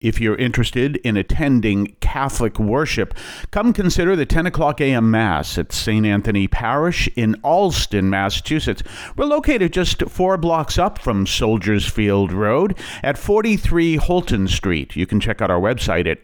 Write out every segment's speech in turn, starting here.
If you're interested in attending Catholic worship, come consider the 10 o'clock a.m. Mass at St. Anthony Parish in Allston, Massachusetts. We're located just 4 blocks up from Soldiers Field Road at 43 Holton Street. You can check out our website at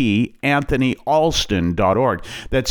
stanthonyalston.org. That's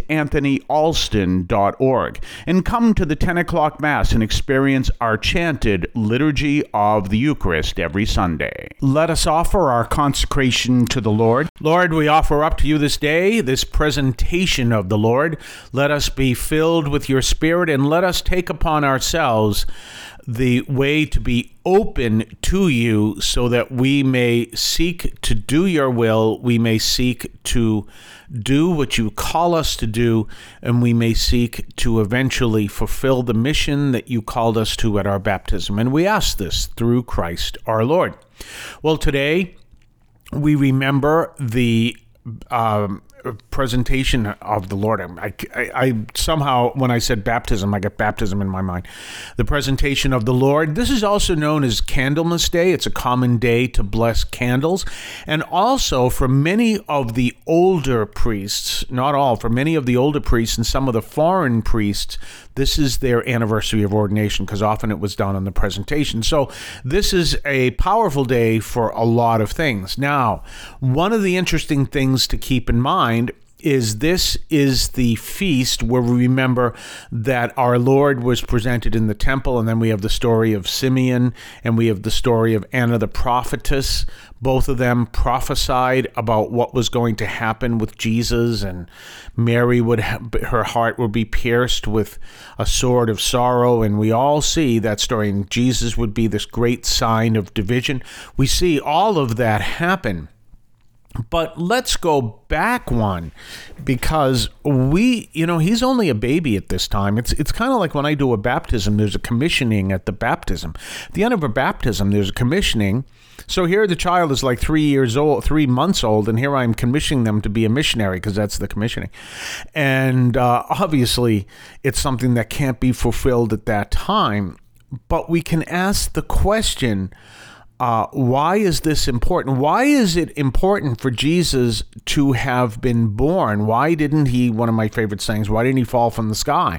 saintanthonyalston.org. And come to the 10 o'clock Mass and experience our chanted Liturgy of the Eucharist every Sunday. Let us offer our consecration to the Lord. Lord, we offer up to you this day this presentation of the Lord. Let us be filled with your Spirit, and let us take upon ourselves the way to be open to you so that we may seek to do your will, we may seek to do what you call us to do, and we may seek to eventually fulfill the mission that you called us to at our baptism. And we ask this through Christ our Lord. Well, today we remember the presentation of the Lord. I somehow, when I said baptism, I got baptism in my mind. The presentation of the Lord. This is also known as Candlemas Day. It's a common day to bless candles. And also for many of the older priests, not all, for many of the older priests and some of the foreign priests, this is their anniversary of ordination, because often it was done on the presentation. So this is a powerful day for a lot of things. Now, one of the interesting things to keep in mind is this is the feast where we remember that our Lord was presented in the temple, and then we have the story of Simeon, and we have the story of Anna the prophetess. Both of them prophesied about what was going to happen with Jesus, and Mary her heart would be pierced with a sword of sorrow, and we all see that story, and Jesus would be this great sign of division. We see all of that happen. But let's go back one, because he's only a baby at this time. It's kind of like when I do a baptism, there's a commissioning at the baptism. At the end of a baptism, there's a commissioning. So here the child is like 3 months old, and here I'm commissioning them to be a missionary, because that's the commissioning. And obviously, it's something that can't be fulfilled at that time. But we can ask the question, why is this important? Why is it important for Jesus to have been born? Why didn't he, one of my favorite sayings, why didn't he fall from the sky?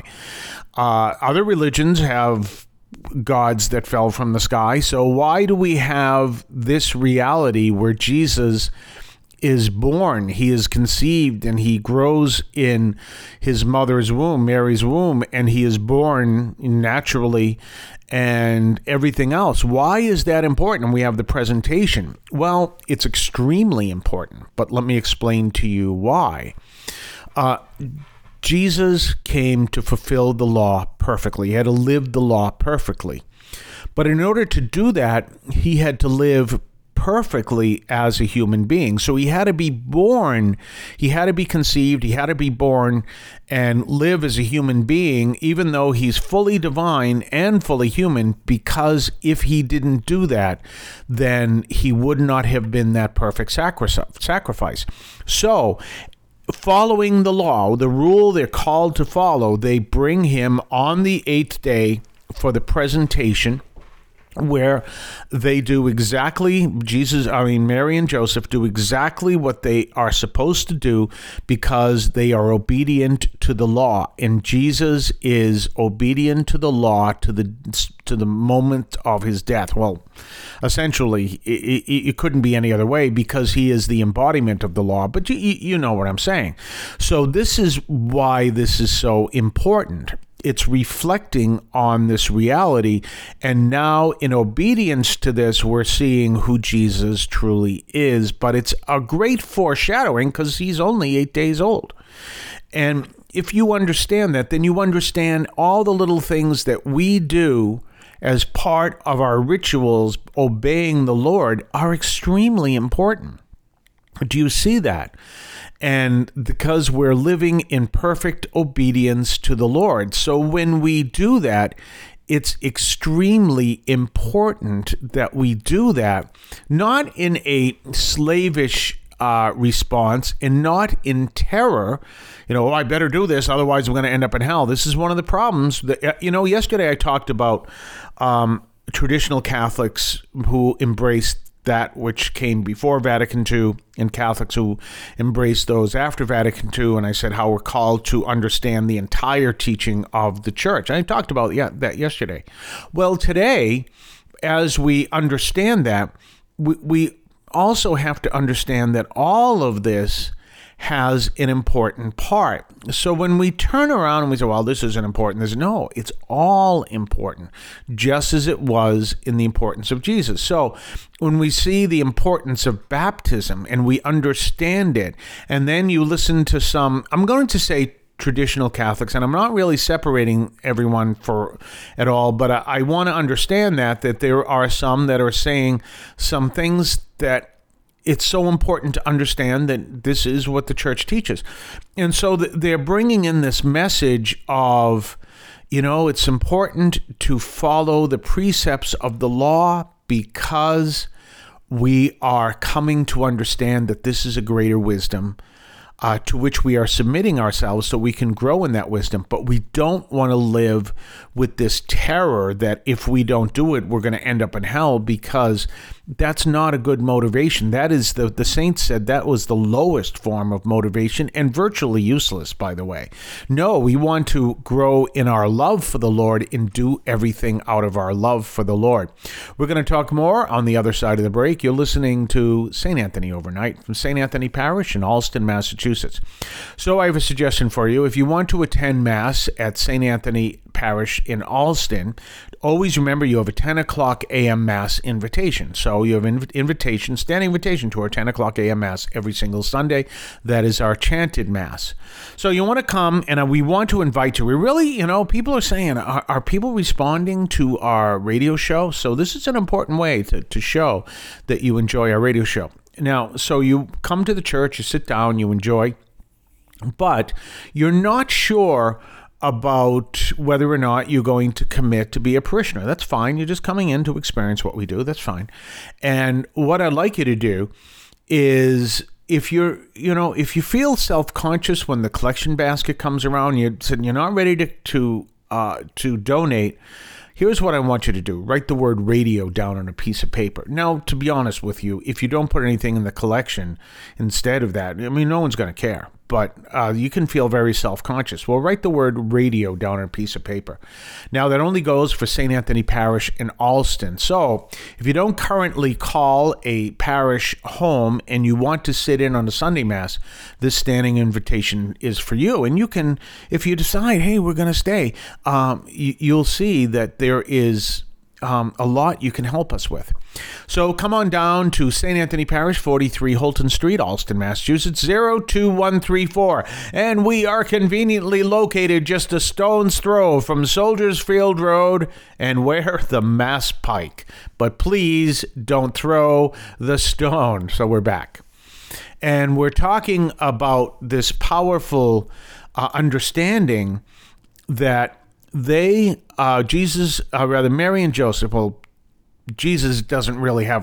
Other religions have gods that fell from the sky. So why do we have this reality where Jesus is born, he is conceived, and he grows in his mother's womb, Mary's womb, and he is born naturally and everything else? Why is that important? And we have the presentation. Well, it's extremely important, but let me explain to you why. Jesus came to fulfill the law perfectly. He had to live the law perfectly. But in order to do that, he had to live perfectly as a human being. So he had to be born, he had to be conceived, he had to be born and live as a human being, even though he's fully divine and fully human, because if he didn't do that, then he would not have been that perfect sacrifice. So, following the law, the rule they're called to follow, they bring him on the 8th day for the presentation, where they do exactly, Mary and Joseph do exactly what they are supposed to do, because they are obedient to the law. And Jesus is obedient to the law to the moment of his death. Well, essentially, it couldn't be any other way, because he is the embodiment of the law. But you know what I'm saying. So this is why this is so important. It's reflecting on this reality, and now in obedience to this, we're seeing who Jesus truly is. But it's a great foreshadowing, because he's only 8 days old. And if you understand that, then you understand all the little things that we do as part of our rituals, obeying the Lord, are extremely important. Do you see that? And because we're living in perfect obedience to the Lord. So when we do that, it's extremely important that we do that, not in a slavish response and not in terror. I better do this, otherwise I'm going to end up in hell. This is one of the problems that, yesterday I talked about traditional Catholics who embraced that which came before Vatican II and Catholics who embraced those after Vatican II. And I said how we're called to understand the entire teaching of the church. I talked about that yesterday. Well, today, as we understand that, we also have to understand that all of this has an important part. So when we turn around and we say, well, this isn't important, no, it's all important, just as it was in the importance of Jesus. So when we see the importance of baptism and we understand it, and then you listen to some, I'm going to say traditional Catholics, and I'm not really separating everyone at all, but I want to understand that there are some that are saying some things that it's so important to understand that this is what the church teaches. And so they're bringing in this message of, it's important to follow the precepts of the law because we are coming to understand that this is a greater wisdom to which we are submitting ourselves so we can grow in that wisdom. But we don't want to live with this terror that if we don't do it, we're going to end up in hell, because that's not a good motivation. That is, the saints said that was the lowest form of motivation and virtually useless, by the way. No, we want to grow in our love for the Lord and do everything out of our love for the Lord. We're going to talk more on the other side of the break. You're listening to St. Anthony Overnight from St. Anthony Parish in Allston, Massachusetts. So I have a suggestion for you. If you want to attend Mass at St. Anthony Parish in Allston, always remember you have a 10 o'clock a.m. Mass invitation. So you have standing invitation to our 10 o'clock a.m. Mass every single Sunday. That is our chanted Mass. So you want to come, and we want to invite you. We really, people are saying, are people responding to our radio show? So this is an important way to show that you enjoy our radio show. Now, so you come to the church, you sit down, you enjoy, but you're not sure about whether or not you're going to commit to be a parishioner. That's fine. You're just coming in to experience what we do. That's fine. And what I'd like you to do is, if you feel self-conscious when the collection basket comes around, you're not ready to donate, here's what I want you to do. Write the word radio down on a piece of paper. Now, to be honest with you, if you don't put anything in the collection instead of that, no one's going to care. But you can feel very self-conscious. Well, write the word radio down on a piece of paper. Now, that only goes for St. Anthony Parish in Allston. So if you don't currently call a parish home and you want to sit in on the Sunday Mass, this standing invitation is for you. And you can, if you decide, hey, we're going to stay, you'll see that there is a lot you can help us with. So come on down to St. Anthony Parish, 43 Holton Street, Allston, Massachusetts, 02134. And we are conveniently located just a stone's throw from Soldiers Field Road and where the Mass Pike. But please don't throw the stone. So we're back. And we're talking about this powerful understanding that Mary and Joseph, well, Jesus doesn't really have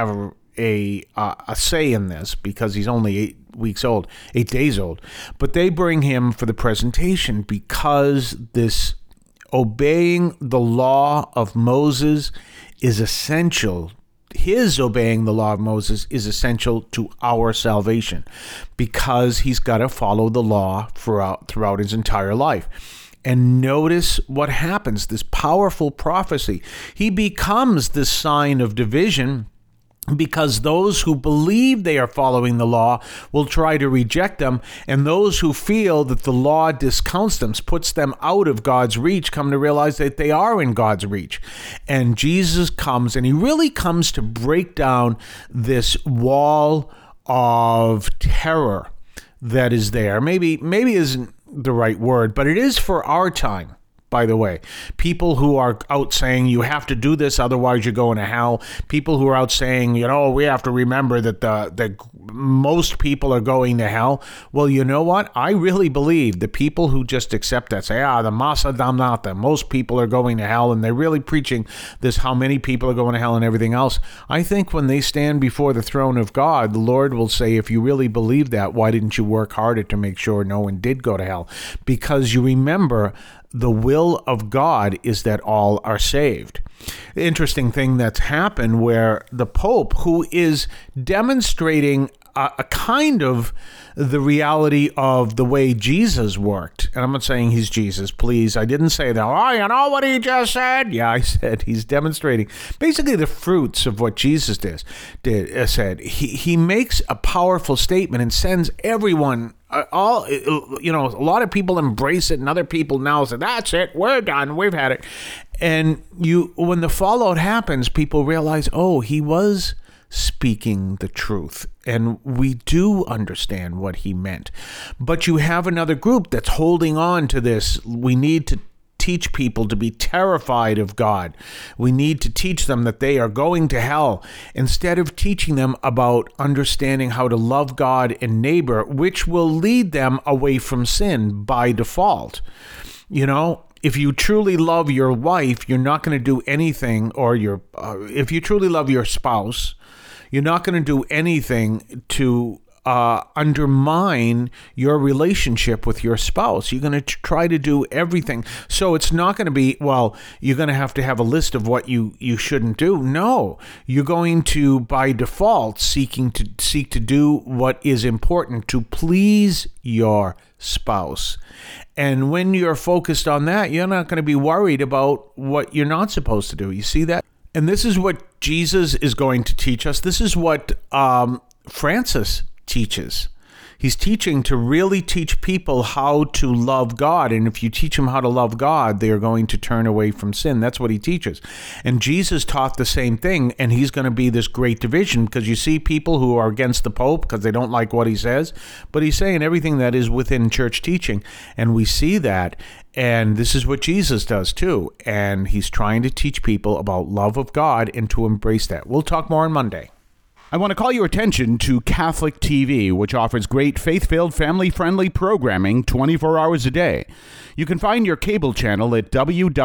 a say in this because he's only 8 days old, but they bring him for the presentation because this obeying the law of Moses is essential. His obeying the law of Moses is essential to our salvation because he's got to follow the law throughout his entire life. And notice what happens, this powerful prophecy. He becomes this sign of division because those who believe they are following the law will try to reject them, and those who feel that the law discounts them, puts them out of God's reach, come to realize that they are in God's reach. And Jesus comes, and he really comes to break down this wall of terror that is there. Maybe isn't the right word, but it is for our time, by the way. People who are out saying you have to do this, otherwise you're going to hell. People who are out saying, we have to remember that most people are going to hell. Well, you know what? I really believe the people who just accept that, say, the massa damnata, most people are going to hell, and they're really preaching this, how many people are going to hell and everything else. I think when they stand before the throne of God, the Lord will say, if you really believe that, why didn't you work harder to make sure no one did go to hell? Because you remember the will of God is that all are saved. The interesting thing that's happened where the Pope, who is demonstrating a kind of the reality of the way Jesus worked. And I'm not saying he's Jesus, please. I didn't say that. Oh, you know what he just said? Yeah, I said he's demonstrating basically the fruits of what Jesus said. He makes a powerful statement and sends everyone, a lot of people embrace it and other people now say, that's it, we're done, we've had it. And when the fallout happens, people realize, oh, he was speaking the truth. And we do understand what he meant. But you have another group that's holding on to this. We need to teach people to be terrified of God. We need to teach them that they are going to hell instead of teaching them about understanding how to love God and neighbor, which will lead them away from sin by default. If you truly love your wife, you're not going to do anything, or if you truly love your spouse, you're not going to do anything to undermine your relationship with your spouse. You're going to try to do everything. So it's not going to be, well, you're going to have a list of what you shouldn't do. No, you're going to, by default, seek to do what is important to please your spouse. And when you're focused on that, you're not going to be worried about what you're not supposed to do. You see that? And this is what Jesus is going to teach us. This is what Francis teaches. He's teaching to really teach people how to love God. And if you teach them how to love God, they are going to turn away from sin. That's what he teaches. And Jesus taught the same thing. And he's going to be this great division, because you see people who are against the Pope because they don't like what he says. But he's saying everything that is within church teaching. And we see that. And this is what Jesus does too. And he's trying to teach people about love of God and to embrace that. We'll talk more on Monday. I want to call your attention to Catholic TV, which offers great faith-filled, family-friendly programming 24 hours a day. You can find your cable channel at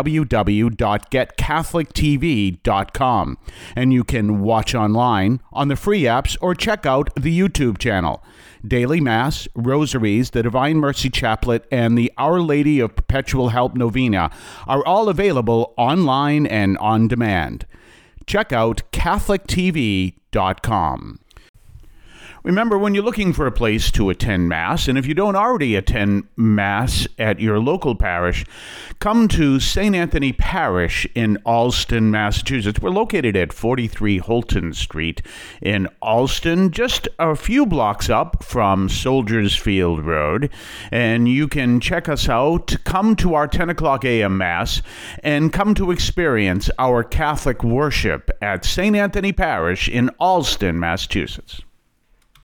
www.getcatholictv.com, and you can watch online on the free apps or check out the YouTube channel. Daily Mass, Rosaries, the Divine Mercy Chaplet, and the Our Lady of Perpetual Help Novena are all available online and on demand. Check out CatholicTV.com. Remember, when you're looking for a place to attend Mass, and if you don't already attend Mass at your local parish, come to St. Anthony Parish in Allston, Massachusetts. We're located at 43 Holton Street in Allston, just a few blocks up from Soldiers Field Road. And you can check us out, come to our 10 o'clock a.m. Mass, and come to experience our Catholic worship at St. Anthony Parish in Allston, Massachusetts.